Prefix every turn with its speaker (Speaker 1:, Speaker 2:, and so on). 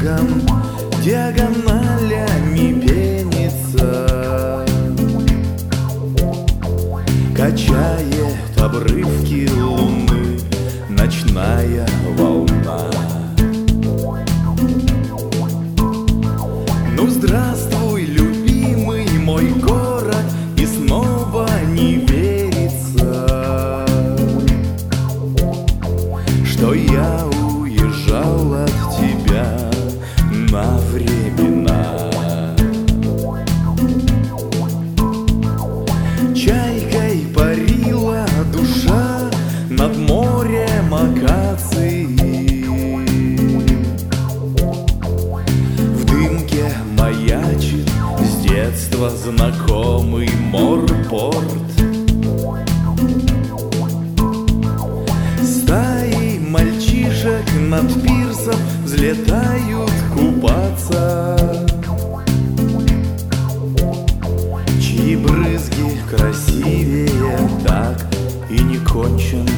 Speaker 1: окошком диагоналями пенится, качает обрывки луны ночная волна. Ну здравствуй, любимый мой город, и снова не верится, что я уезжал от тебя на времена. Чайкой парила душа над морем акаций, в дымке маячит с детства знакомый морпорт. Стаи мальчишек над пирсом взлетают купаться, чьи брызги красивее так и не кончен